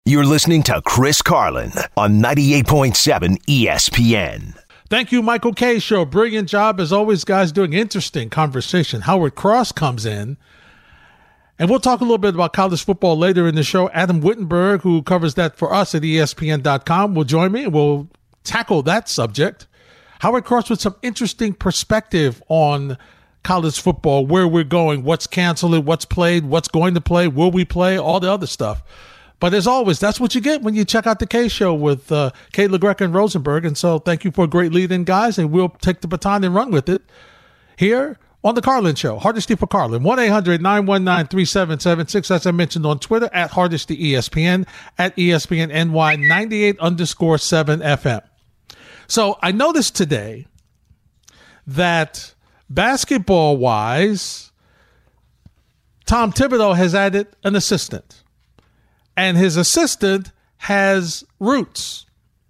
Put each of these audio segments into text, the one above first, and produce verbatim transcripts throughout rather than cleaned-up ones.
You're listening to Chris Carlin on ninety-eight point seven E S P N. Thank you, Michael K. Show. Brilliant job, as always, guys, doing interesting conversation. Howard Cross comes in, and we'll talk a little bit about college football later in the show. Adam Wittenberg, who covers that for us at E S P N dot com, will join me, and we'll tackle that subject. Howard Cross with some interesting perspective on college football, where we're going, what's canceled, what's played, what's going to play, will we play, all the other stuff. But as always, that's what you get when you check out the K Show with uh, Kate LaGreca and Rosenberg. And so thank you for a great lead-in, guys, and we'll take the baton and run with it here on the Carlin Show. Hardesty for Carlin, one eight hundred nine one nine three seven seven six, as I mentioned on Twitter, at Hardesty E S P N, at E S P N N Y ninety-eight underscore seven F M. So I noticed today that basketball-wise, Tom Thibodeau has added an assistant. And his assistant has roots.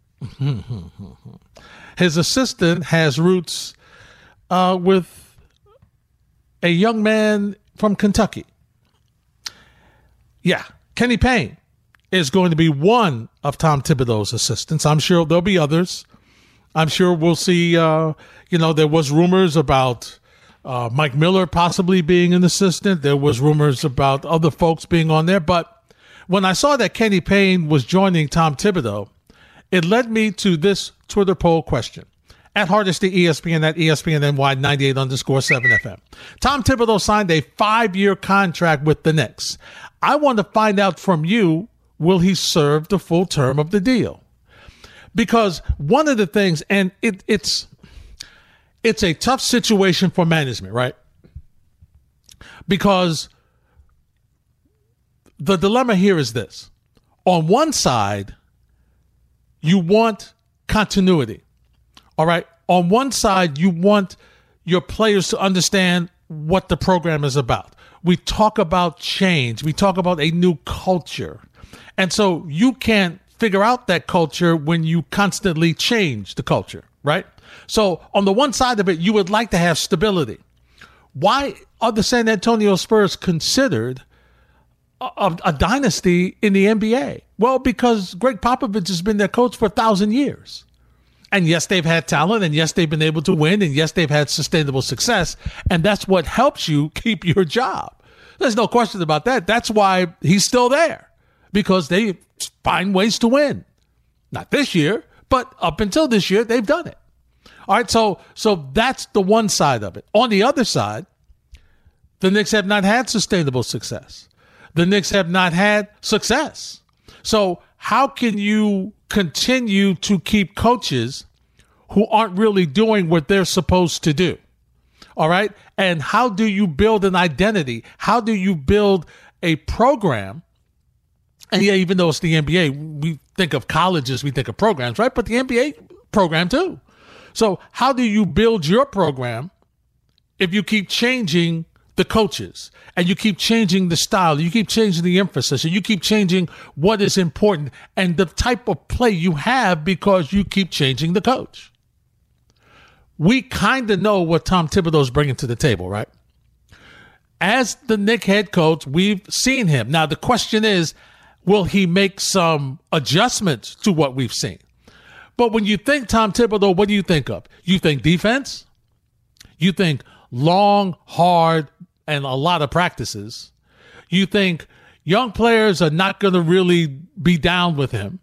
His assistant has roots uh, with a young man from Kentucky. Yeah, Kenny Payne is going to be one of Tom Thibodeau's assistants. I'm sure there'll be others. I'm sure we'll see, uh, you know, there was rumors about uh, Mike Miller possibly being an assistant. There was rumors about other folks being on there, but when I saw that Kenny Payne was joining Tom Thibodeau, it led me to this Twitter poll question. At Hardesty E S P N, at E S P N N Y ninety-eight underscore seven F M. Tom Thibodeau signed a five-year contract with the Knicks. I want to find out from you, will he serve the full term of the deal? Because one of the things, and it, it's it's a tough situation for management, right? Because the dilemma here is this. On one side, you want continuity. All right. On one side, you want your players to understand what the program is about. We talk about change. We talk about a new culture. And so you can't figure out that culture when you constantly change the culture, right? So on the one side of it, you would like to have stability. Why are the San Antonio Spurs considered A, a dynasty in the N B A? Well, because Greg Popovich has been their coach for a thousand years. And yes, they've had talent, and yes, they've been able to win, and yes, they've had sustainable success, and that's what helps you keep your job. There's no question about that. That's why he's still there, because they find ways to win. Not this year, but up until this year, they've done it. All right, so so that's the one side of it. On the other side, the Knicks have not had sustainable success. The Knicks have not had success. So how can you continue to keep coaches who aren't really doing what they're supposed to do? All right. And how do you build an identity? How do you build a program? And yeah, even though it's the N B A, we think of colleges, we think of programs, right? But the N B A program too. So how do you build your program if you keep changing the coaches, and you keep changing the style, you keep changing the emphasis, and you keep changing what is important and the type of play you have because you keep changing the coach? We kind of know what Tom Thibodeau is bringing to the table, right? As the Knicks head coach, we've seen him. Now, the question is, will he make some adjustments to what we've seen? But when you think Tom Thibodeau, what do you think of? You think defense? You think long, hard, and a lot of practices. You think young players are not going to really be down with him.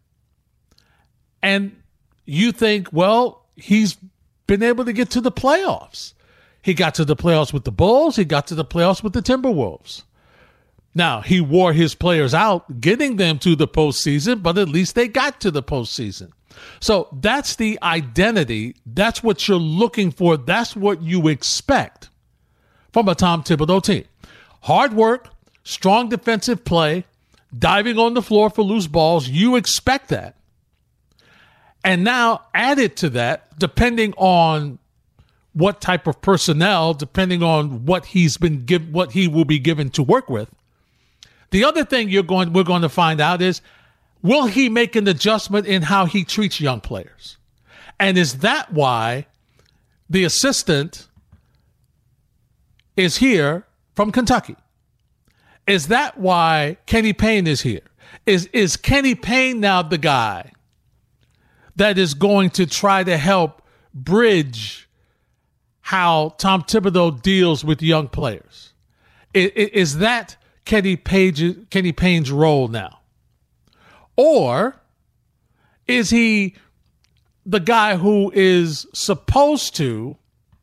And you think, well, he's been able to get to the playoffs. He got to the playoffs with the Bulls. He got to the playoffs with the Timberwolves. Now, he wore his players out, getting them to the postseason, but at least they got to the postseason. So that's the identity. That's what you're looking for. That's what you expect from a Tom Thibodeau team. Hard work, strong defensive play, diving on the floor for loose balls. You expect that. And now added to that, depending on what type of personnel, depending on what he's been given, what he will be given to work with. The other thing you're going, we're going to find out is, will he make an adjustment in how he treats young players? And is that why the assistant is here from Kentucky? Is that why Kenny Payne is here? Is is Kenny Payne now the guy that is going to try to help bridge how Tom Thibodeau deals with young players? Is, is that Kenny Page, Kenny Payne's role now? Or is he the guy who is supposed to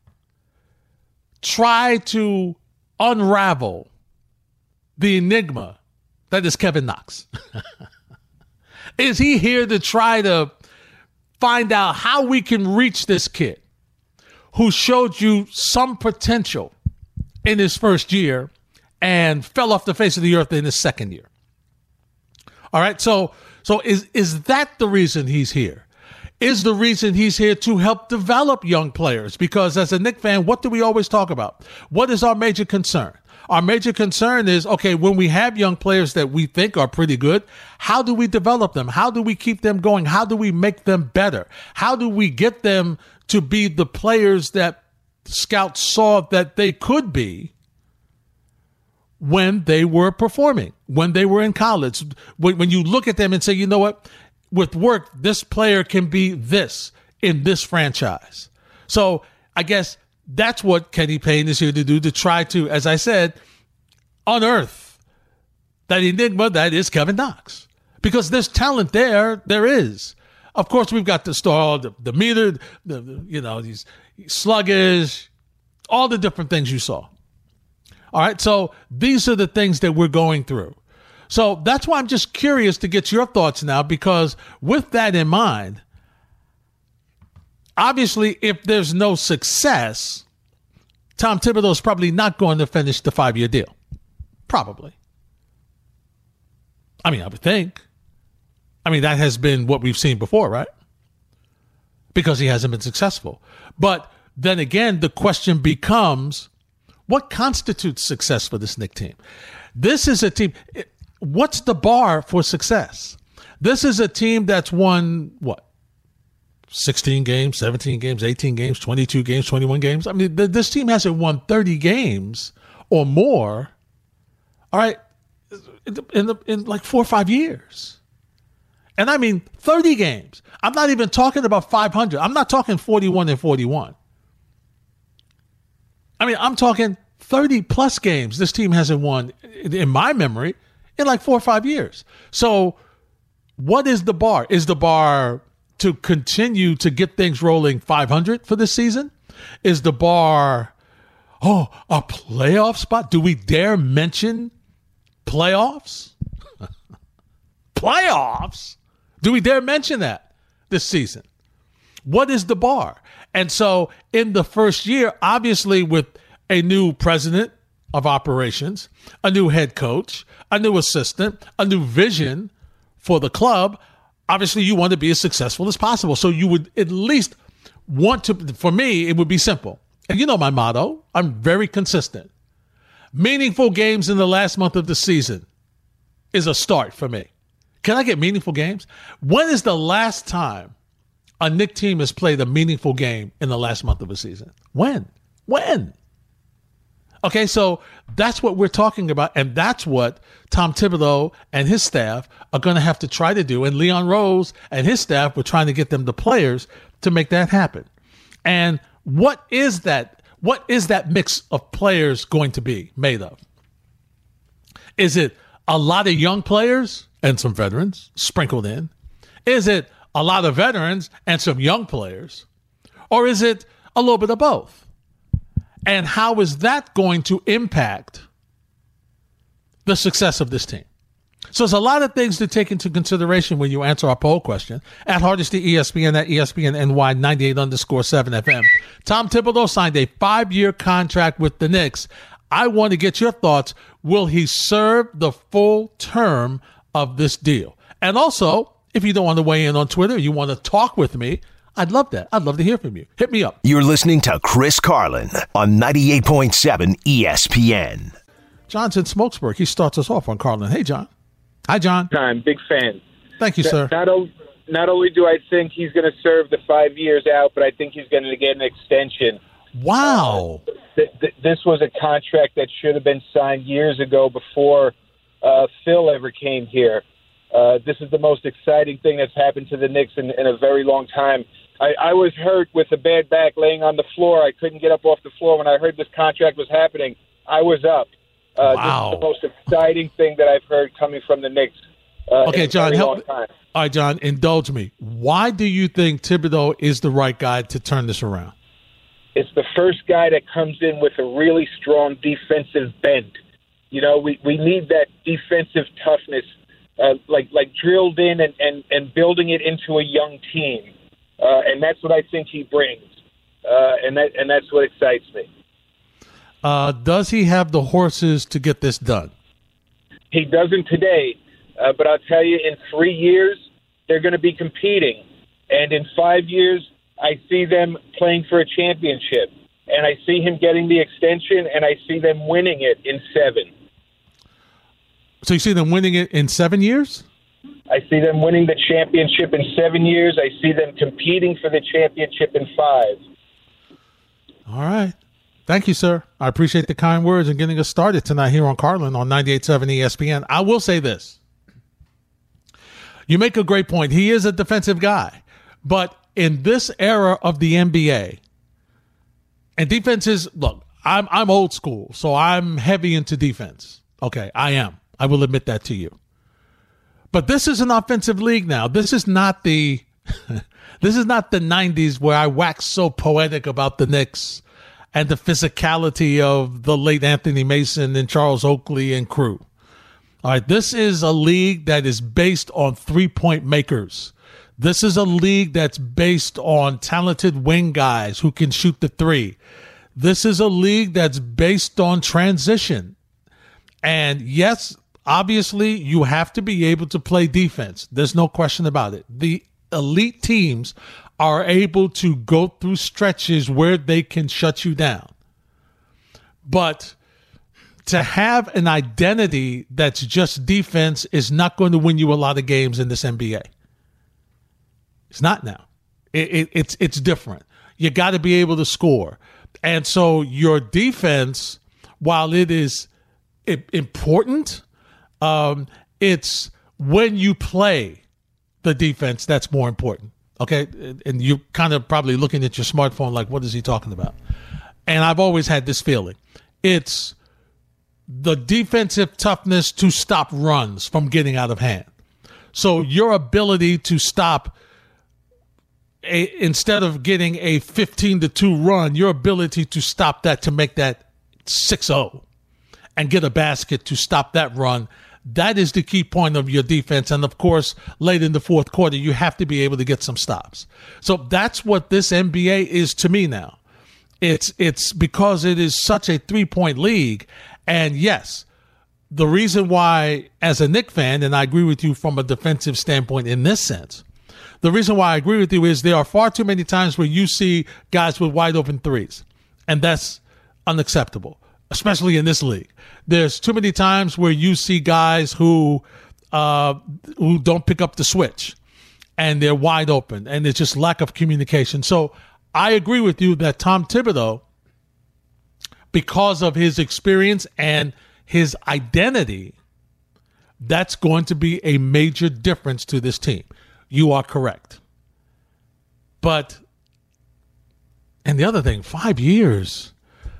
try to unravel the enigma that is Kevin Knox? Is he here to try to find out how we can reach this kid who showed you some potential in his first year and fell off the face of the earth in his second year? All right, so so is is that the reason he's here? Is the reason he's here to help develop young players? Because as a Knicks fan, what do we always talk about? What is our major concern? Our major concern is, okay, when we have young players that we think are pretty good, how do we develop them? How do we keep them going? How do we make them better? How do we get them to be the players that scouts saw that they could be when they were performing, when they were in college? When, when you look at them and say, you know what, with work, this player can be this in this franchise. So I guess that's what Kenny Payne is here to do, to try to, as I said, unearth that enigma that is Kevin Knox. Because there's talent there. There is. Of course, we've got the star, the, the meter, the, the, you know, these sluggish, all the different things you saw. All right, so these are the things that we're going through. So that's why I'm just curious to get your thoughts now, because with that in mind, obviously, if there's no success, Tom Thibodeau is probably not going to finish the five-year deal. Probably. I mean, I would think. I mean, that has been what we've seen before, right? Because he hasn't been successful. But then again, the question becomes, what constitutes success for this Knicks team? This is a team. What's the bar for success? This is a team that's won, what? sixteen games, seventeen games, eighteen games, twenty-two games, twenty-one games. I mean, th- this team hasn't won thirty games or more, all right, in, the, in like four or five years. And I mean thirty games. I'm not even talking about five hundred. I'm not talking forty-one and forty-one. I mean, I'm talking thirty plus games this team hasn't won, in my memory, in like four or five years. So what is the bar? Is the bar to continue to get things rolling five hundred for this season? Is the bar, oh, a playoff spot? Do we dare mention playoffs? Playoffs? Do we dare mention that this season? What is the bar? And so in the first year, obviously with a new president of operations, a new head coach, a new assistant, a new vision for the club, obviously you want to be as successful as possible. So you would at least want to, for me, it would be simple. And you know my motto, I'm very consistent. Meaningful games in the last month of the season is a start for me. Can I get meaningful games? When is the last time a Knicks team has played a meaningful game in the last month of a season? When? When? Okay, so that's what we're talking about, and that's what Tom Thibodeau and his staff are going to have to try to do, and Leon Rose and his staff were trying to get them the players to make that happen. And what is that? What is that mix of players going to be made of? Is it a lot of young players and some veterans sprinkled in? Is it a lot of veterans and some young players? Or is it a little bit of both? And how is that going to impact the success of this team? So there's a lot of things to take into consideration when you answer our poll question. At Hardesty E S P N, at E S P N N Y ninety-eight underscore seven F M. Tom Thibodeau signed a five-year contract with the Knicks. I want to get your thoughts. Will he serve the full term of this deal? And also, if you don't want to weigh in on Twitter, you want to talk with me, I'd love that. I'd love to hear from you. Hit me up. You're listening to Chris Carlin on ninety-eight point seven E S P N. John's in Smokesburg. He starts us off on Carlin. Hey, John. Hi, John. Time. Big fan. Thank you, sir. Not, o- not only do I think he's going to serve the five years out, but I think he's going to get an extension. Wow. Uh, th- th- this was a contract that should have been signed years ago before uh, Phil ever came here. Uh, this is the most exciting thing that's happened to the Knicks in, in a very long time. I, I was hurt with a bad back laying on the floor. I couldn't get up off the floor. When I heard this contract was happening, I was up. Uh, wow. This is the most exciting thing that I've heard coming from the Knicks. Uh, okay, in John, a very help. long time. All right, John, indulge me. Why do you think Thibodeau is the right guy to turn this around? It's the first guy that comes in with a really strong defensive bent. You know, we, we need that defensive toughness, uh, like like drilled in and, and, and building it into a young team. Uh, and that's what I think he brings. Uh, and that and that's what excites me. Uh, does he have the horses to get this done? He doesn't today, uh, but I'll tell you, in three years, they're going to be competing. And in five years, I see them playing for a championship. And I see him getting the extension, and I see them winning it in seven. So you see them winning it in seven years? I see them winning the championship in seven years. I see them competing for the championship in five. All right. Thank you, sir. I appreciate the kind words and getting us started tonight here on Carlin on ninety-eight point seven E S P N. I will say this. You make a great point. He is a defensive guy. But in this era of the N B A, and defense is, look, I'm I'm old school, so I'm heavy into defense. Okay, I am. I will admit that to you. But this is an offensive league now. This is not the this is not the nineties where I waxed so poetic about the Knicks and the physicality of the late Anthony Mason and Charles Oakley and crew. All right, this is a league that is based on three-point makers. This is a league that's based on talented wing guys who can shoot the three. This is a league that's based on transition. And yes, obviously, you have to be able to play defense. There's no question about it. The elite teams are able to go through stretches where they can shut you down. But to have an identity that's just defense is not going to win you a lot of games in this N B A. It's not now. It, it, it's it's different. You got to be able to score. And so your defense, while it is important, um, it's when you play the defense that's more important. Okay? And you're kind of probably looking at your smartphone like, what is he talking about? And I've always had this feeling. It's the defensive toughness to stop runs from getting out of hand. So your ability to stop A, instead of getting a fifteen to two run, your ability to stop that to make that six oh and get a basket to stop that run, that is the key point of your defense. And, of course, late in the fourth quarter, you have to be able to get some stops. So that's what this N B A is to me now. It's it's because it is such a three-point league. And, yes, the reason why, as a Knicks fan, and I agree with you from a defensive standpoint in this sense, the reason why I agree with you is there are far too many times where you see guys with wide open threes, and that's unacceptable, especially in this league. There's too many times where you see guys who uh, who don't pick up the switch, and they're wide open, and there's just lack of communication. So I agree with you that Tom Thibodeau, because of his experience and his identity, that's going to be a major difference to this team. You are correct. But, and the other thing, five years,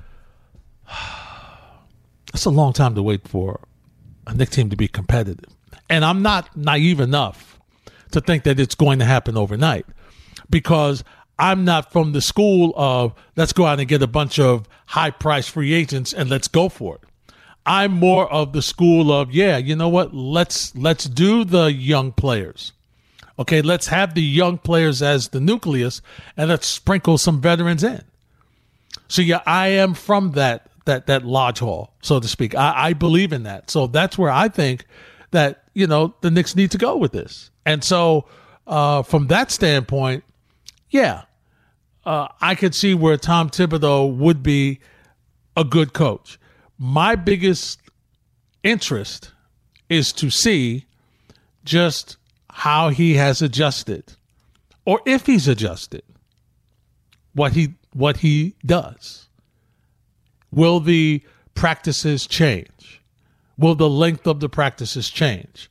that's a long time to wait for a Knicks team to be competitive. And I'm not naive enough to think that it's going to happen overnight, because I'm not from the school of let's go out and get a bunch of high-priced free agents and let's go for it. I'm more of the school of, yeah, you know what, let's let's do the young players. Okay, let's have the young players as the nucleus, and let's sprinkle some veterans in. So, yeah, I am from that that that lodge hall, so to speak. I, I believe in that. So that's where I think that, you know, the Knicks need to go with this. And so uh, from that standpoint, yeah, uh, I could see where Tom Thibodeau would be a good coach. My biggest interest is to see just how he has adjusted, or if he's adjusted, what he what he does. Will the practices change? Will the length of the practices change?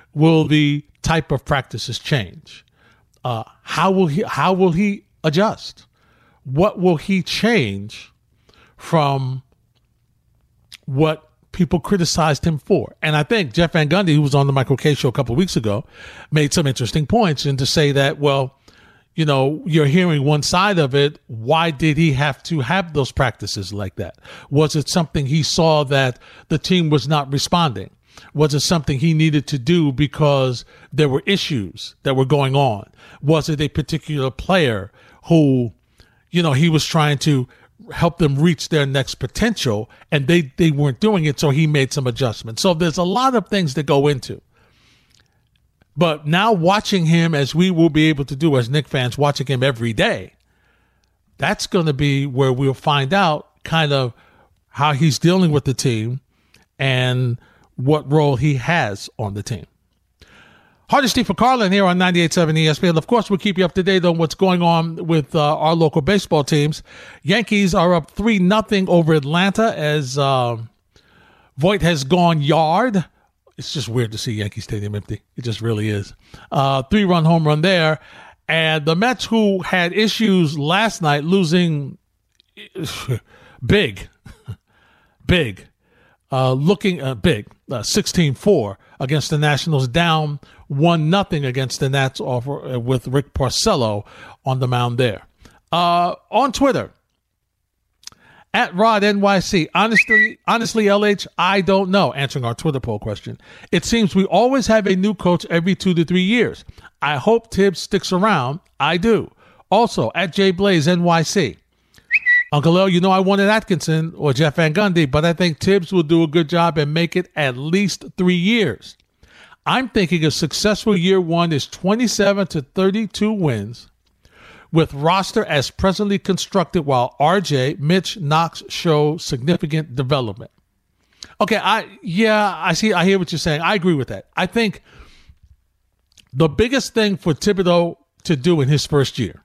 will the type of practices change? Uh, how will he how will he adjust? What will he change from what people criticized him for? And I think Jeff Van Gundy, who was on the Michael Kay show a couple of weeks ago, made some interesting points, and to say that, well, you know, you're hearing one side of it. Why did he have to have those practices like that? Was it something he saw that the team was not responding? Was it something he needed to do because there were issues that were going on? Was it a particular player who, you know, he was trying to help them reach their next potential and they, they weren't doing it, so he made some adjustments. So there's a lot of things that go into. But now watching him, as we will be able to do as Knicks fans, watching him every day, that's going to be where we'll find out kind of how he's dealing with the team and what role he has on the team. Hardesty for Carlin here on ninety-eight point seven E S P N. Of course, we'll keep you up to date on what's going on with uh, our local baseball teams. Yankees are up three nothing over Atlanta as uh, Voit has gone yard. It's just weird to see Yankee Stadium empty. It just really is. Uh, three-run home run there. And the Mets, who had issues last night, losing big, big, uh, looking uh, big, uh, sixteen four against the Nationals, down one nothing against the Nats off, uh, with Rick Porcello on the mound there. Uh, on Twitter, at Rod N Y C, honestly, honestly, L H, I don't know. Answering our Twitter poll question. It seems we always have a new coach every two to three years. I hope Tibbs sticks around. I do. Also, at J Blaze N Y C. Uncle L, you know I wanted Atkinson or Jeff Van Gundy, but I think Tibbs will do a good job and make it at least three years. I'm thinking a successful year one is twenty-seven to thirty-two wins, with roster as presently constructed, while R J, Mitch, Knox show significant development. Okay, I yeah, I see. I hear what you're saying. I agree with that. I think the biggest thing for Thibodeau to do in his first year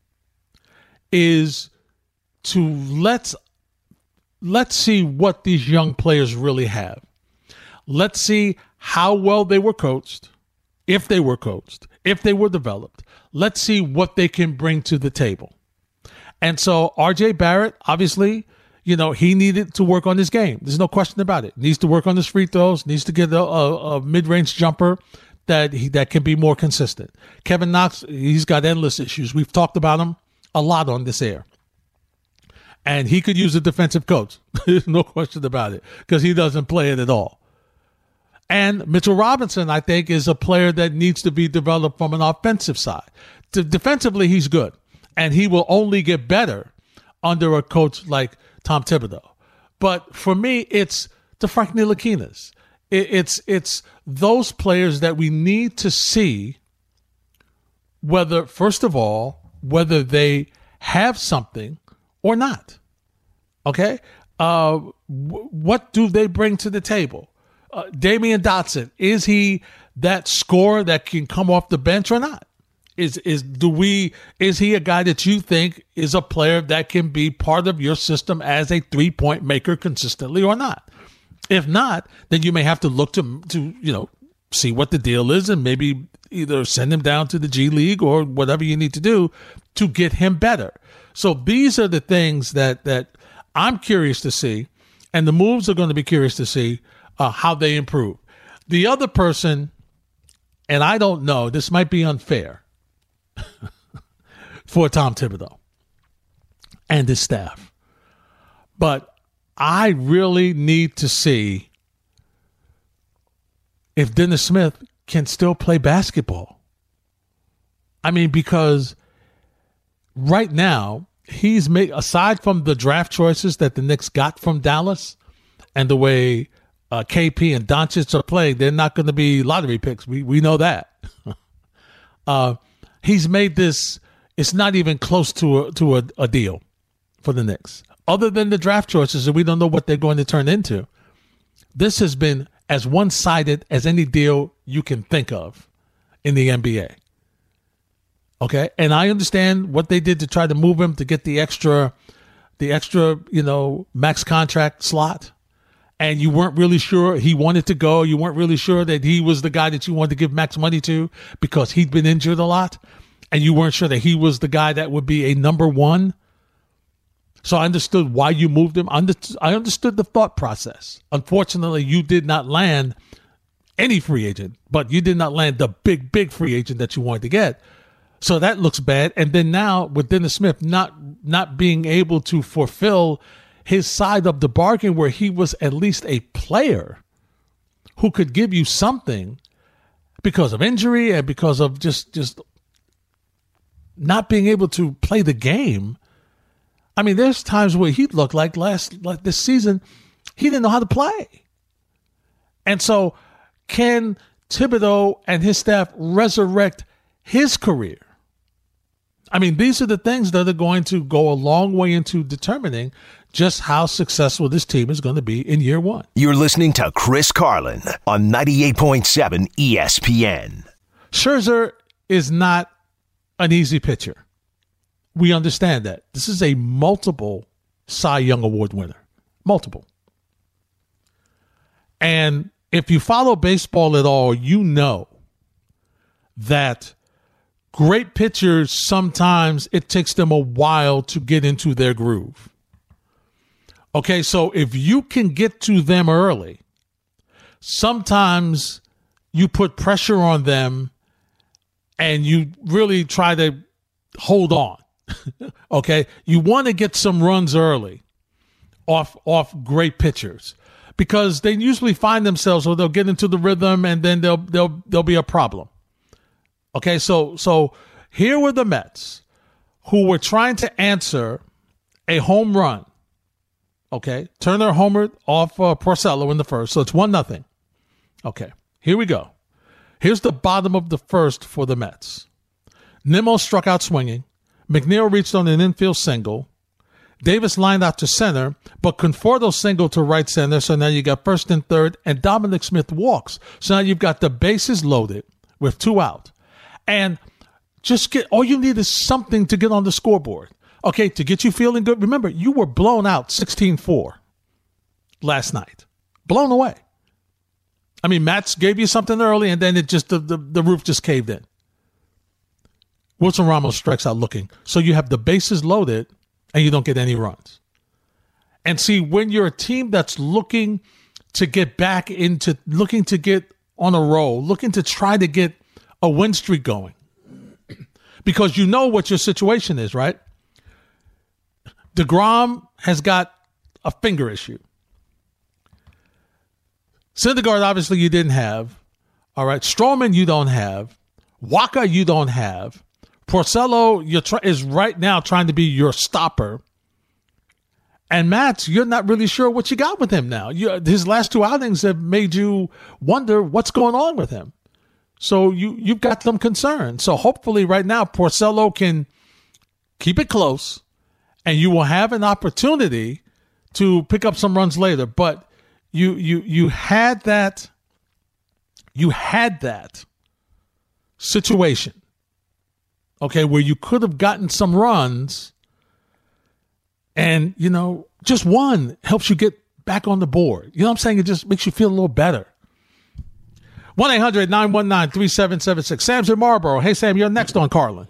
is to let's let's see what these young players really have. Let's see how well they were coached, if they were coached, if they were developed. Let's see what they can bring to the table. And so R J Barrett, obviously, you know, he needed to work on his game. There's no question about it. Needs to work on his free throws, needs to get a, a, a mid-range jumper that he, that can be more consistent. Kevin Knox, he's got endless issues. We've talked about him a lot on this air. And he could use a defensive coach. There's no question about it, because he doesn't play it at all. And Mitchell Robinson, I think, is a player that needs to be developed from an offensive side. De- defensively, he's good, and he will only get better under a coach like Tom Thibodeau. But for me, it's the Frank Ntilikina's. It, it's it's those players that we need to see whether, first of all, whether they have something or not. Okay? Uh, w- what do they bring to the table? Uh, Damian Dotson, is he that scorer that can come off the bench or not? Is is do we is he a guy that you think is a player that can be part of your system as a three-point maker consistently or not? If not, then you may have to look to to you know see what the deal is and maybe either send him down to the G League or whatever you need to do to get him better. So these are the things that that I'm curious to see, and the moves are going to be curious to see uh, how they improve. The other person, and I don't know, this might be unfair for Tom Thibodeau and his staff, but I really need to see if Dennis Smith can still play basketball. I mean, because right now, he's made, aside from the draft choices that the Knicks got from Dallas and the way uh, K P and Doncic are playing, they're not going to be lottery picks. We we know that. uh, he's made this, it's not even close to a, to a, a deal for the Knicks. Other than the draft choices, and we don't know what they're going to turn into, this has been as one-sided as any deal you can think of in the N B A. Okay, and I understand what they did to try to move him to get the extra, the extra, you know, max contract slot, and you weren't really sure he wanted to go. You weren't really sure that he was the guy that you wanted to give max money to because he'd been injured a lot, and you weren't sure that he was the guy that would be a number one. So I understood why you moved him. I understood the thought process. Unfortunately, you did not land any free agent, but you did not land the big, big free agent that you wanted to get. So that looks bad. And then now with Dennis Smith not not being able to fulfill his side of the bargain where he was at least a player who could give you something because of injury and because of just just not being able to play the game. I mean, there's times where he looked like last like this season, he didn't know how to play. And so can Thibodeau and his staff resurrect his career? I mean, these are the things that are going to go a long way into determining just how successful this team is going to be in year one. You're listening to Chris Carlin on ninety-eight point seven E S P N. Scherzer is not an easy pitcher. We understand that. This is a multiple Cy Young Award winner. Multiple. And if you follow baseball at all, you know that great pitchers, sometimes it takes them a while to get into their groove. Okay, so if you can get to them early, sometimes you put pressure on them and you really try to hold on. Okay, you want to get some runs early off off great pitchers because they usually find themselves or they'll get into the rhythm and then they'll they'll there'll be a problem. Okay, so so here were the Mets who were trying to answer a home run. Okay, Turner homered off uh, Porcello in the first, so it's one nothing. Okay, here we go. Here's the bottom of the first for the Mets. Nimmo struck out swinging. McNeil reached on an infield single. Davis lined out to center, but Conforto singled to right center, so now you got first and third, and Dominic Smith walks. So now you've got the bases loaded with two out. And just get, all you need is something to get on the scoreboard. Okay, to get you feeling good. Remember, you were blown out sixteen four last night. Blown away. I mean, Mats gave you something early, and then it just the, the, the roof just caved in. Wilson Ramos strikes out looking. So you have the bases loaded, and you don't get any runs. And see, when you're a team that's looking to get back into, looking to get on a roll, looking to try to get a win streak going, because you know what your situation is, right? DeGrom has got a finger issue. Syndergaard, obviously, you didn't have. All right. Stroman, you don't have. Waka, you don't have. Porcello you're try- is right now trying to be your stopper. And Mats, you're not really sure what you got with him now. You, his last two outings have made you wonder what's going on with him. So you, you've got some concern. So hopefully right now Porcello can keep it close and you will have an opportunity to pick up some runs later. But you you you had that you had that situation, okay, where you could have gotten some runs, and you know, just one helps you get back on the board. You know what I'm saying? It just makes you feel a little better. one eight hundred nine one nine three seven seven six. Sam's in Marlboro. Hey, Sam, you're next on Carlin.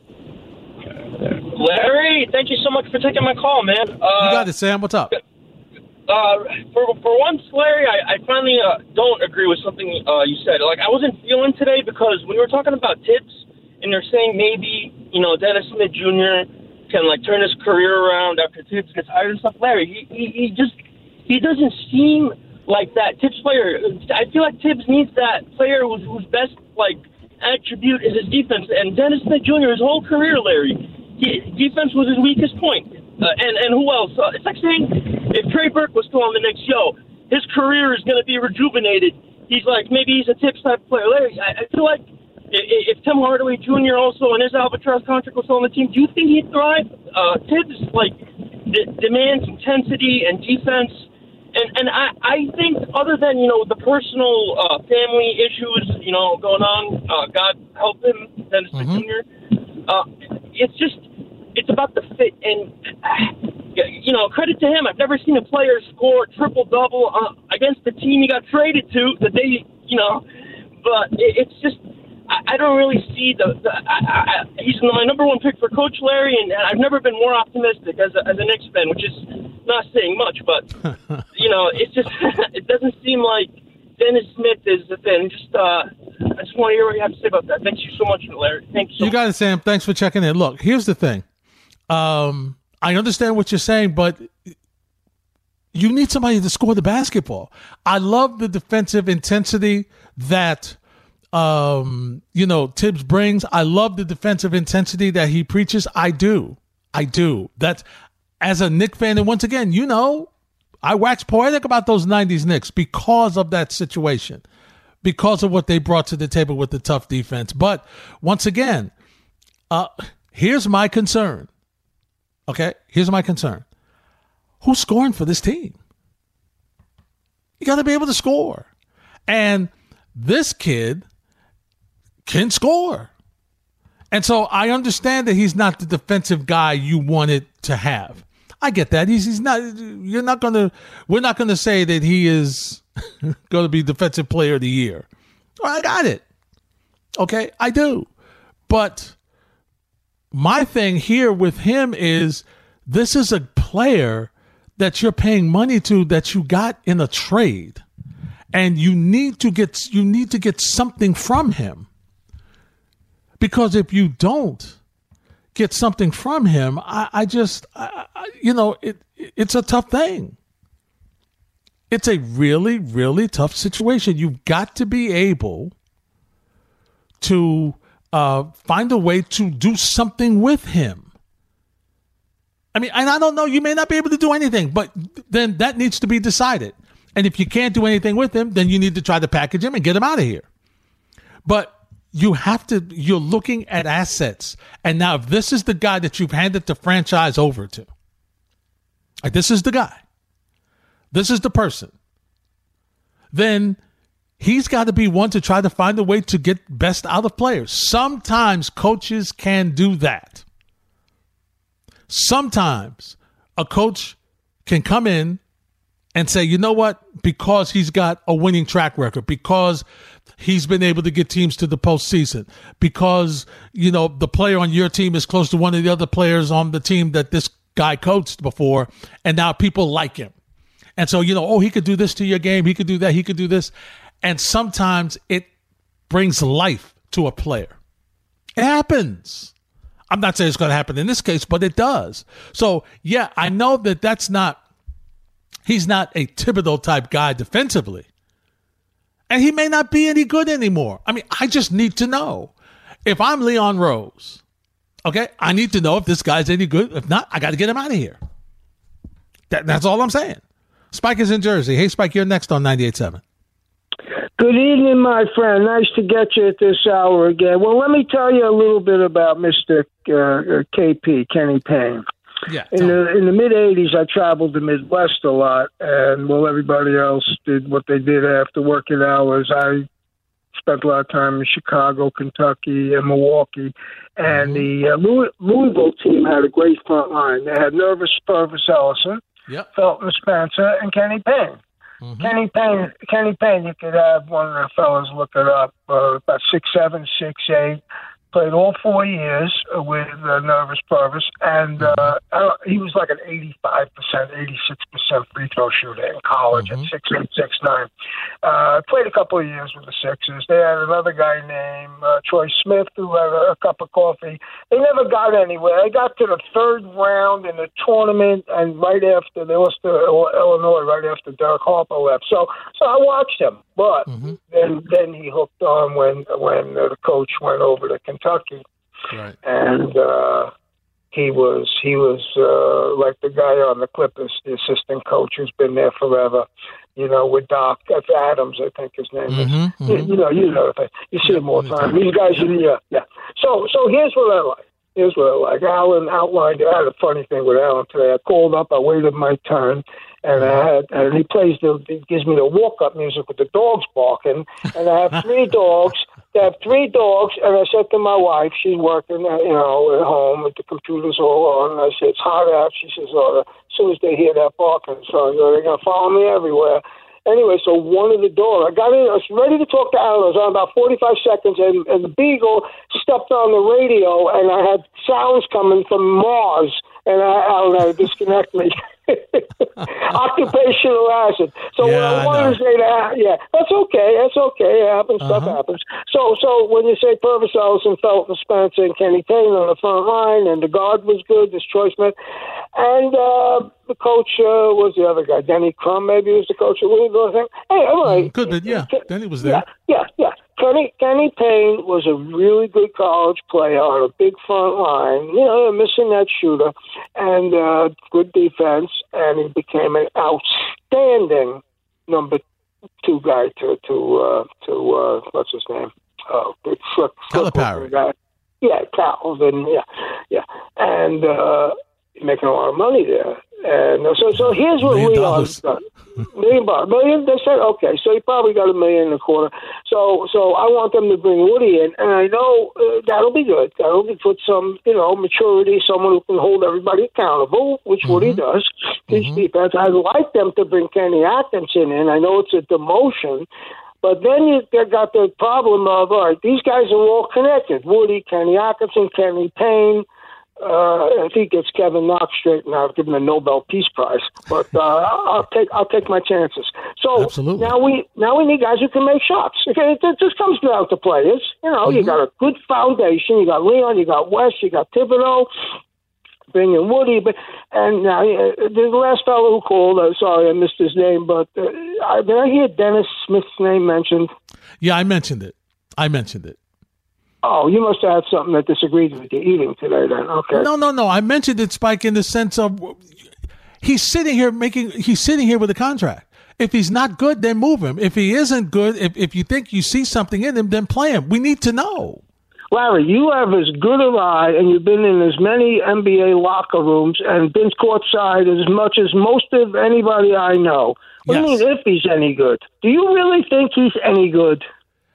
Larry, thank you so much for taking my call, man. Uh, you got it, Sam. What's up? Uh, for for once, Larry, I, I finally uh, don't agree with something uh, you said. Like, I wasn't feeling today because when you were talking about Tibbs and they're saying maybe, you know, Dennis Smith Junior can, like, turn his career around after Tibbs gets hired and stuff. Larry, he, he, he just, he doesn't seem like that Tibbs player. I feel like Tibbs needs that player whose, whose best, like, attribute is his defense. And Dennis Smith Junior, his whole career, Larry, he, defense was his weakest point. Uh, and, and who else? Uh, it's like saying if Trey Burke was still on the Knicks, yo, his career is going to be rejuvenated. He's like, maybe he's a Tibbs type player. Larry, I, I feel like if, if Tim Hardaway Junior also and his albatross contract was still on the team, do you think he'd thrive? Uh, Tibbs, like, d- demands intensity and defense. And and I, I think other than, you know, the personal uh, family issues, you know, going on, uh, God help him, Dennis mm-hmm. Junior, uh, it's just, it's about the fit. And, uh, you know, credit to him. I've never seen a player score triple-double. Uh, I against the team he got traded to the day, you know. But it, it's just, I, I don't really see the, the I, I, he's my number one pick for Coach Larry, and, and I've never been more optimistic as a, as a Knicks fan, which is not saying much, but, you know, it's just, it doesn't seem like Dennis Smith is the thing. Just, uh, I just want to hear what you have to say about that. Thank you so much, Larry. Thank you so You got it, Sam. Thanks for checking in. Look, here's the thing. Um, I understand what you're saying, but you need somebody to score the basketball. I love the defensive intensity that, um, you know, Tibbs brings. I love the defensive intensity that he preaches. I do. I do. That's, as a Knicks fan, and once again, you know, I wax poetic about those nineties Knicks because of that situation, because of what they brought to the table with the tough defense. But once again, uh, here's my concern. Okay, here's my concern. Who's scoring for this team? You got to be able to score. And this kid can score. And so I understand that he's not the defensive guy you wanted to have. I get that. He's he's not you're not going to we're not going to say that he is going to be defensive player of the year. I got it. Okay, I do. But my thing here with him is this is a player that you're paying money to that you got in a trade, and you need to get you need to get something from him. Because if you don't get something from him, I, I just I, I, you know it it's a tough thing. It's a really really tough situation. You've got to be able to Uh, find a way to do something with him. I mean, and I don't know, you may not be able to do anything, but then that needs to be decided. And if you can't do anything with him, then you need to try to package him and get him out of here. But you have to, you're looking at assets. And now if this is the guy that you've handed the franchise over to, like this is the guy, this is the person, then he's got to be one to try to find a way to get best out of players. Sometimes coaches can do that. Sometimes a coach can come in and say, you know what, because he's got a winning track record, because he's been able to get teams to the postseason, because, you know, the player on your team is close to one of the other players on the team that this guy coached before, and now people like him. And so, you know, oh, he could do this to your game, he could do that, he could do this. And sometimes it brings life to a player. It happens. I'm not saying it's going to happen in this case, but it does. So, yeah, I know that that's not, he's not a Thibodeau type guy defensively. And he may not be any good anymore. I mean, I just need to know. If I'm Leon Rose, okay, I need to know if this guy's any good. If not, I got to get him out of here. That, that's all I'm saying. Spike is in Jersey. Hey, Spike, you're next on ninety-eight point seven. Good evening, my friend. Nice to get you at this hour again. Well, let me tell you a little bit about Mister Uh, K P, Kenny Payne. Yeah. In the in the mid eighties, I traveled the Midwest a lot, and while everybody else did what they did after working hours, I spent a lot of time in Chicago, Kentucky, and Milwaukee. And mm-hmm. the uh, Louis, Louisville team had a great front line. They had Nervous Purvis Ellison, yep. Felton Spencer, and Kenny Payne. Mm-hmm. Kenny Payne, Kenny Payne, you could have one of the fellas look it up, uh, about six seven, six eight, played all four years with uh, Nervous Purvis, and uh, uh, he was like an eighty-five percent, eighty-six percent free throw shooter in college mm-hmm. at six eight, six nine. Uh, played a couple of years with the Sixers. They had another guy named uh, Troy Smith who had a, a cup of coffee. They never got anywhere. They got to the third round in the tournament, and right after they lost to Illinois, right after Derek Harper left. So, so I watched him, but mm-hmm. then then he hooked on when when uh, the coach went over to Kentucky, right. and uh, he was he was uh, like the guy on the Clippers, the assistant coach who's been there forever. You know, with Doc F. Adams, I think his name is. Mm-hmm, you, mm-hmm. you know, you know, you see him all the time. These guys, yeah, yeah. So, so here's what I like. Here's what I like. Alan outlined. I had a funny thing with Alan today. I called up. I waited my turn, and I had, and he plays the, he gives me the walk-up music with the dogs barking, and I have three dogs. I have three dogs, and I said to my wife, she's working, uh, you know, at home with the computers all on. And I said, it's hot out. She says, oh, as soon as they hear that barking, so you know, they're going to follow me everywhere. Anyway, so one of the door, I got in, I was ready to talk to Alan. I was on about forty-five seconds, and, and the Beagle stepped on the radio, and I had sounds coming from Mars, and I, Alan had to disconnect me. Occupational hazard. So Yeah, what I I wanted know. to say that, yeah, that's okay. That's okay. It happens. Stuff Uh-huh. happens. So, so when you say Purvis, Ellison, Felton, Spencer, and Kenny Payne on the front line, and the guard was good, this Troy Smith, and uh, the coach uh, was the other guy, Denny Crum, maybe was the coach. What do you think? Hey, all right. Good, but yeah, Denny was there. Yeah, yeah, yeah. Kenny, Kenny Payne was a really good college player on a big front line. You know, missing that shooter and uh, good defense, and he became an outstanding number two guy to to uh, to uh, what's his name? Oh, the Frick, Calipari. guy. Yeah, Calvin. Yeah, yeah, and uh, making a lot of money there. And uh, so, so here's what Million Leon's dollars. done. Million bucks. Million? They said, okay, so he probably got a million and a quarter. So so I want them to bring Woody in, and I know uh, that'll be good. That'll be put some, you know, maturity, someone who can hold everybody accountable, which Mm-hmm. Woody does. His defense. I'd like them to bring Kenny Atkinson in. I know it's a demotion, but then you got the problem of, all right, these guys are all connected. Woody, Kenny Atkinson, Kenny Payne. Uh, if he gets Kevin Knox straightened out, I'll give him a Nobel Peace Prize. But uh, I'll take I'll take my chances. So Absolutely. now we now we need guys who can make shots. Okay, it, it just comes down to players. You know, you got a good foundation. You got Leon. You got West. You got Thibodeau. Bring in Woody, but and now uh, the last fellow who called. Uh, sorry, I missed his name, but uh, I, did I hear Dennis Smith's name mentioned? Yeah, I mentioned it. I mentioned it. Oh, you must have had something that disagreed with your eating today. Then okay. No, no, no. I mentioned it, Spike, in the sense of he's sitting here making. He's sitting here with a contract. If he's not good, then move him. If he isn't good, if if you think you see something in him, then play him. We need to know. Larry, you have as good an eye, and you've been in as many N B A locker rooms and been courtside as much as most of anybody I know. What Yes. do you mean if he's any good? Do you really think he's any good?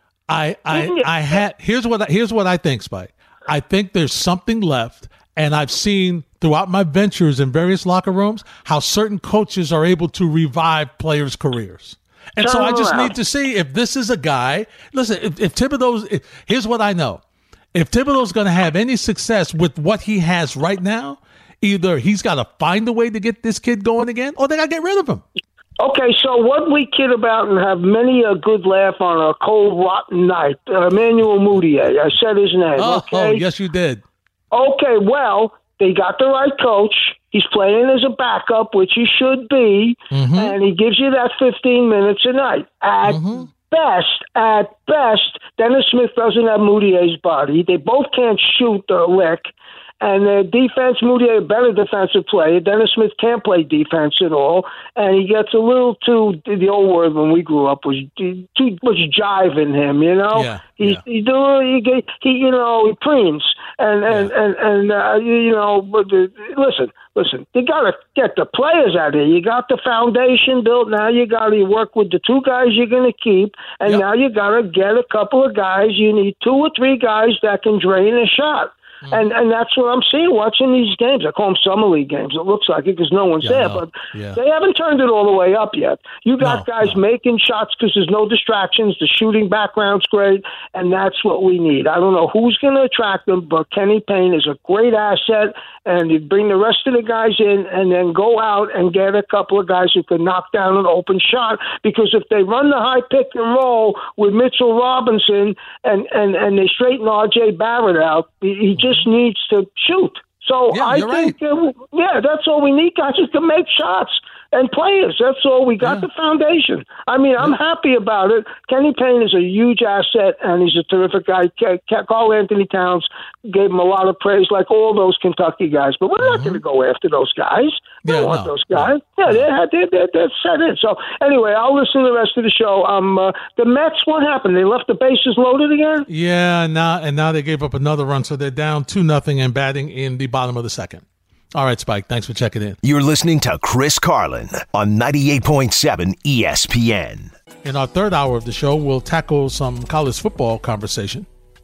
I I I had here's what I, here's what I think, Spike. I think there's something left, and I've seen throughout my ventures in various locker rooms how certain coaches are able to revive players' careers. And so Turn I just around. need to see if this is a guy. Listen, if, if Thibodeau's, if, here's what I know. If Thibodeau's going to have any success with what he has right now, either he's got to find a way to get this kid going again, or they got to get rid of him. Okay, so what we kid about and have many a good laugh on a cold, rotten night, uh, Emmanuel Mudiay, I said his name, Oh, okay? yes, you did. Okay, well, they got the right coach. He's playing as a backup, which he should be, and he gives you that fifteen minutes a night. At best, at best, Dennis Smith doesn't have Mudiay's body. They both can't shoot a lick. And their defense, Mudiay, a better defensive player. Dennis Smith can't play defense at all, and he gets a little too. The old word when we grew up was too much jive in him. You know, Yeah, he yeah. he do he, get- he you know he preens and and and and uh, you know. But the, listen, listen, you got to get the players out here. You got the foundation built. Now you got to work with the two guys you're going to keep, and Yep. now you got to get a couple of guys. You need two or three guys that can drain a shot. And and that's what I'm seeing watching these games. I call them summer league games. It looks like it because no one's Yeah, there, no. but Yeah. they haven't turned it all the way up yet. You got No, guys no. making shots because there's no distractions. The shooting background's great, and that's what we need. I don't know who's going to attract them, but Kenny Payne is a great asset, and you bring the rest of the guys in and then go out and get a couple of guys who can knock down an open shot, because if they run the high pick and roll with Mitchell Robinson and, and, and they straighten R J Barrett out, he he just needs to shoot. So Yeah, I you're think, uh, yeah, that's all we need, guys, is to make shots and players. That's all. We got Yeah. the foundation. I mean, I'm happy about it. Kenny Payne is a huge asset, and he's a terrific guy. K- K- Carl Anthony Towns gave him a lot of praise, like all those Kentucky guys. But we're not going to go after those guys. We Yeah, don't want no, those guys. Yeah, they're, they're, they're, they're set in. So anyway, I'll listen to the rest of the show. Um, uh, the Mets, what happened? They left the bases loaded again? Yeah, now and now they gave up another run, so they're down two nothing and batting in the bottom of the second. All right, Spike, thanks for checking in. You're listening to Chris Carlin on ninety-eight point seven E S P N. In our third hour of the show, we'll tackle some college football conversation.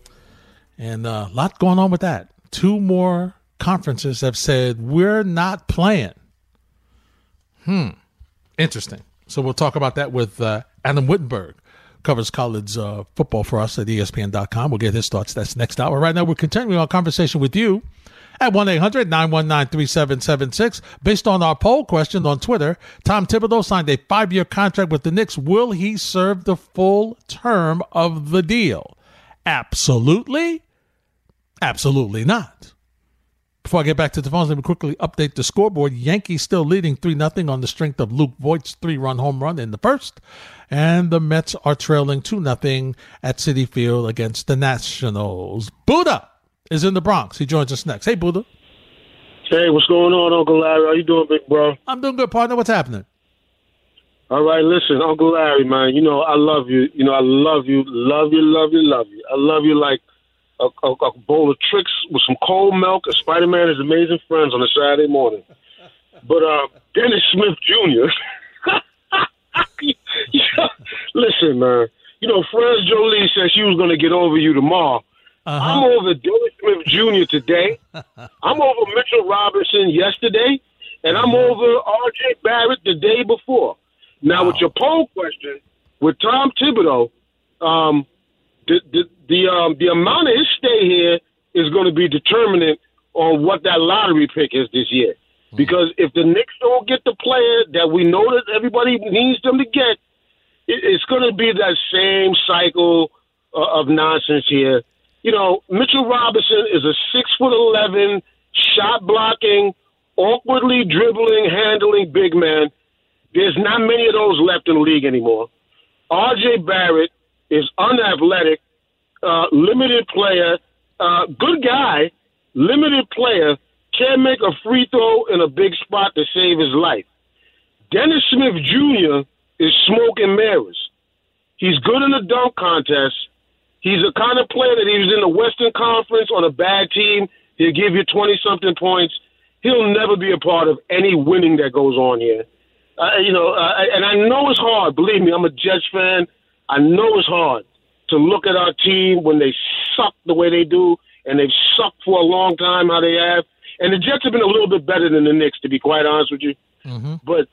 And uh, a lot going on with that. Two more conferences have said, we're not playing. Hmm. Interesting. So we'll talk about that with uh, Adam Wittenberg, covers college uh, football for us at E S P N dot com. We'll get his thoughts. That's next hour. Right now, we're continuing our conversation with you at one eight hundred nine one nine three seven seven six. Based on our poll question on Twitter, Tom Thibodeau signed a five-year contract with the Knicks. Will he serve the full term of the deal? Absolutely. Absolutely not. Before I get back to the phones, let me quickly update the scoreboard. Yankees still leading three nothing on the strength of Luke Voigt's three-run home run in the first. And the Mets are trailing two nothing at Citi Field against the Nationals. Buddha is in the Bronx. He joins us next. Hey, Buddha. Hey, what's going on, Uncle Larry? How you doing, big bro? I'm doing good, partner. What's happening? All right, listen, Uncle Larry, man, you know, I love you. You know, I love you, love you, love you, love you. I love you like A, a, a bowl of tricks with some cold milk and Spider-Man is amazing friends on a Saturday morning. But uh, Dennis Smith Junior yeah, listen, man. You know, Franz Jolie said she was going to get over you tomorrow. Uh-huh. I'm over Dennis Smith Junior today. I'm over Mitchell Robinson yesterday. And I'm over R J Barrett the day before. Now, wow. With your poll question, with Tom Thibodeau, um, the the the, um, the amount of his stay here is going to be determinant on what that lottery pick is this year. Mm-hmm. Because if the Knicks don't get the player that we know that everybody needs them to get, it, it's going to be that same cycle uh, of nonsense here. You know, Mitchell Robinson is a six foot eleven, shot blocking, awkwardly dribbling, handling big man. There's not many of those left in the league anymore. R J Barrett is unathletic, uh, limited player, uh, good guy, limited player, can't make a free throw in a big spot to save his life. Dennis Smith Junior is smoke and mirrors. He's good in the dunk contest. He's the kind of player that he was in the Western Conference on a bad team. He'll give you twenty-something points. He'll never be a part of any winning that goes on here. Uh, you know, uh, and I know it's hard. Believe me, I'm a Jets fan. I know it's hard to look at our team when they suck the way they do, and they've sucked for a long time how they have. And the Jets have been a little bit better than the Knicks, to be quite honest with you. Mm-hmm. But,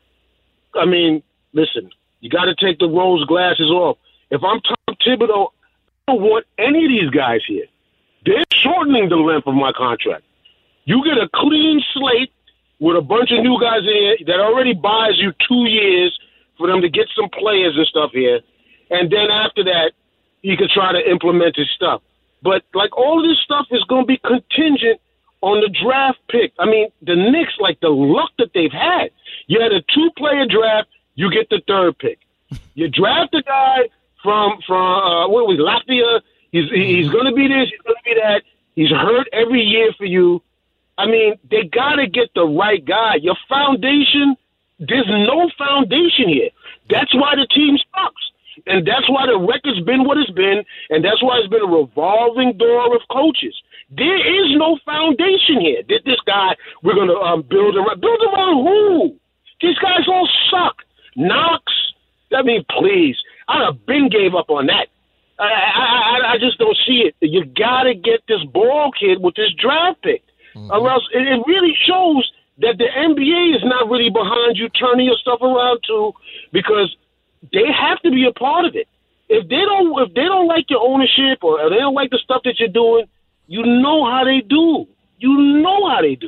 I mean, listen, you got to take the rose glasses off. If I'm Tom Thibodeau, I don't want any of these guys here. They're shortening the length of my contract. You get a clean slate with a bunch of new guys in here that already buys you two years for them to get some players and stuff here. And then after that, he could try to implement his stuff. But, like, all of this stuff is going to be contingent on the draft pick. I mean, the Knicks, like, the luck that they've had. You had a two-player draft, you get the third pick. You draft a guy from, from uh, what was Latvia. He's, he's going to be this, he's going to be that. He's hurt every year for you. I mean, they got to get the right guy. Your foundation, there's no foundation here. That's why the team sucks. And that's why the record's been what it's been, and that's why it's been a revolving door of coaches. There is no foundation here. This guy, we're going to um, build around. Build around who? These guys all suck. Knox, I mean, please. I'd have been gave up on that. I, I, I just don't see it. You got to get this ball kid with this draft pick. Mm-hmm. Or else it, it really shows that the N B A is not really behind you turning your stuff around too, because they have to be a part of it. If they don't, if they don't like your ownership or they don't like the stuff that you're doing, you know how they do. You know how they do.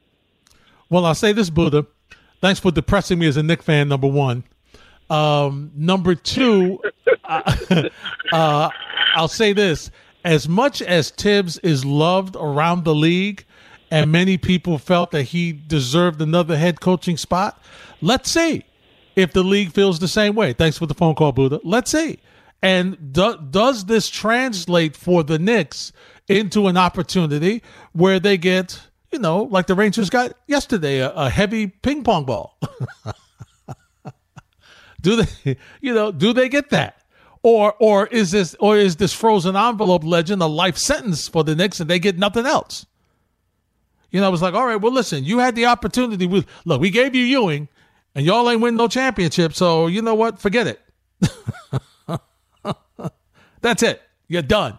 Well, I'll say this, Buddha. Thanks for depressing me as a Knicks fan, number one. Um, number two, uh, uh, I'll say this. As much as Tibbs is loved around the league and many people felt that he deserved another head coaching spot, let's see if the league feels the same way. Thanks for the phone call, Buddha. Let's see. And do, does this translate for the Knicks into an opportunity where they get, you know, like the Rangers got yesterday, a, a heavy ping pong ball? do they, you know, do they get that? Or or is this or is this frozen envelope legend a life sentence for the Knicks and they get nothing else? You know, it was like, all right, well, listen, you had the opportunity. With look, we gave you Ewing, and y'all ain't win no championship, so you know what? Forget it. That's it. You're done.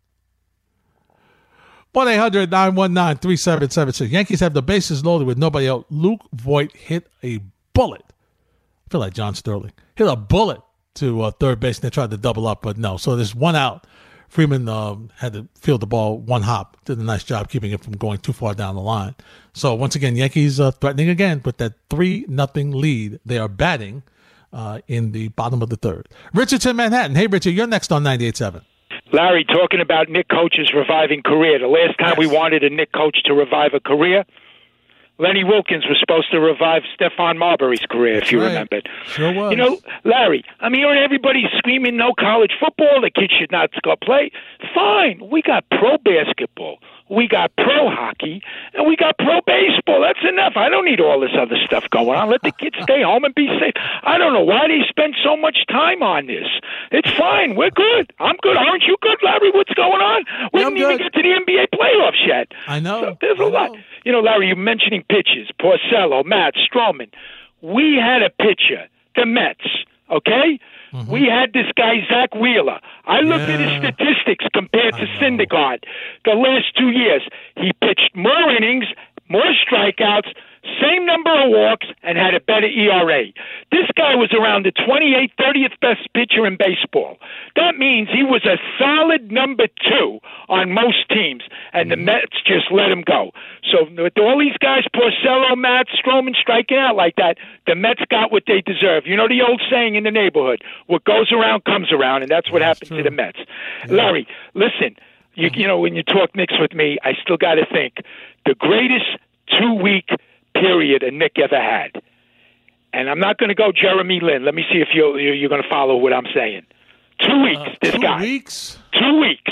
one eight hundred nine one nine three seven seven six. Yankees have the bases loaded with nobody out. Luke Voigt hit a bullet I feel like John Sterling. Hit a bullet to uh, third base, and they tried to double up, but no. So there's one out. Freeman um, had to field the ball one hop. Did a nice job keeping it from going too far down the line. So once again, Yankees uh, threatening again with that three nothing lead. They are batting uh, in the bottom of the third. Richard's in Manhattan. Hey, Richard, you're next on ninety-eight point seven. Larry, talking about Nick Coach's reviving career. The last time yes. we wanted a Nick Coach to revive a career, Lenny Wilkins was supposed to revive Stephon Marbury's career, That's if you right. remember. Sure was. You know, Larry, I'm hearing everybody screaming no college football, the kids should not go play. Fine, we got pro basketball, we got pro hockey, and we got pro baseball. That's enough. I don't need all this other stuff going on. Let the kids stay home and be safe. I don't know why they spend so much time on this. It's fine. We're good. I'm good. Aren't you good, Larry? What's going on? We yeah, didn't even get to the N B A playoffs yet. I know. So there's a I lot. know. You know, Larry, you're mentioning pitches, Porcello, Matt, Stroman. We had a pitcher, the Mets, okay? Mm-hmm. We had this guy, Zach Wheeler. I looked yeah. at his statistics compared to Syndergaard the last two years. He pitched more innings, more strikeouts, same number of walks, and had a better E R A. This guy was around the twenty-eighth, thirtieth best pitcher in baseball. That means he was a solid number two on most teams, and the Mets just let him go. So with all these guys, Porcello, Matt, Stroman, striking out like that, the Mets got what they deserve. You know the old saying in the neighborhood, what goes around comes around, and that's what that's happened true. to the Mets. Yeah. Larry, listen, you, you know, when you talk Knicks with me, I still got to think the greatest two-week period a Nick ever had. And I'm not going to go Jeremy Lin. Let me see if you're, you're going to follow what I'm saying. Two weeks, uh, this two guy. Two weeks? Two weeks.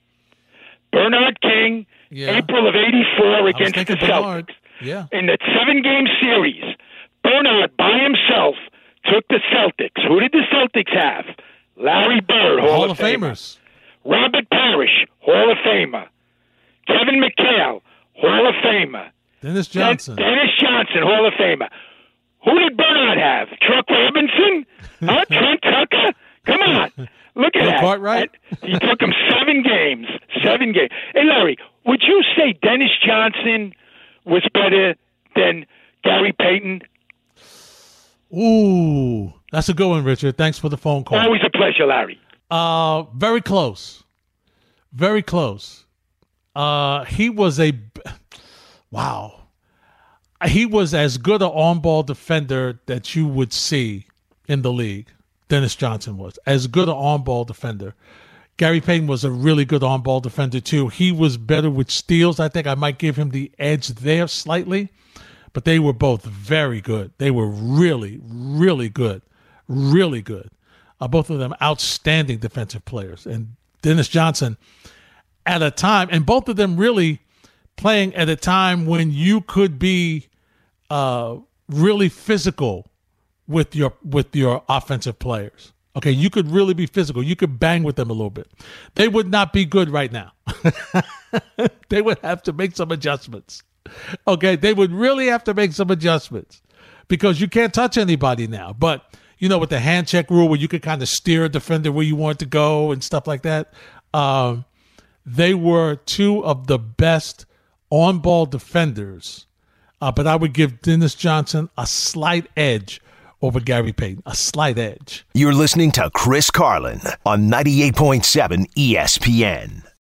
Bernard King, yeah. April of eighty-four against the Celtics. Yeah. In the seven-game series, Bernard by himself took the Celtics. Who did the Celtics have? Larry Bird, Hall, Hall of, of Famer. Famers. Robert Parrish, Hall of Famer. Kevin McHale, Hall of Famer. Dennis Johnson. Den- Dennis Johnson, Hall of Famer. Who did Bernard have? Truck Robinson? Huh? Trent Tucker? Come on. Look at that. Right? He took him seven games. Seven games. Hey, Larry, would you say Dennis Johnson was better than Gary Payton? Ooh, that's a good one, Richard. Thanks for the phone call. Always a pleasure, Larry. Uh, very close. Very close. Uh, he was a... Wow. He was as good an on-ball defender that you would see in the league. Dennis Johnson was. As good an on-ball defender. Gary Payton was a really good on-ball defender, too. He was better with steals. I think I might give him the edge there slightly. But they were both very good. They were really, really good. Really good. Uh, both of them outstanding defensive players. And Dennis Johnson, at a time, and both of them really playing at a time when you could be uh, really physical with your with your offensive players. Okay, you could really be physical. You could bang with them a little bit. They would not be good right now. They would have to make some adjustments. Okay, they would really have to make some adjustments because you can't touch anybody now. But, you know, with the hand check rule where you could kind of steer a defender where you want to go and stuff like that, um, they were two of the best on-ball defenders. Uh, but I would give Dennis Johnson a slight edge over Gary Payton, a slight edge. You're listening to Chris Carlin on ninety-eight point seven E S P N.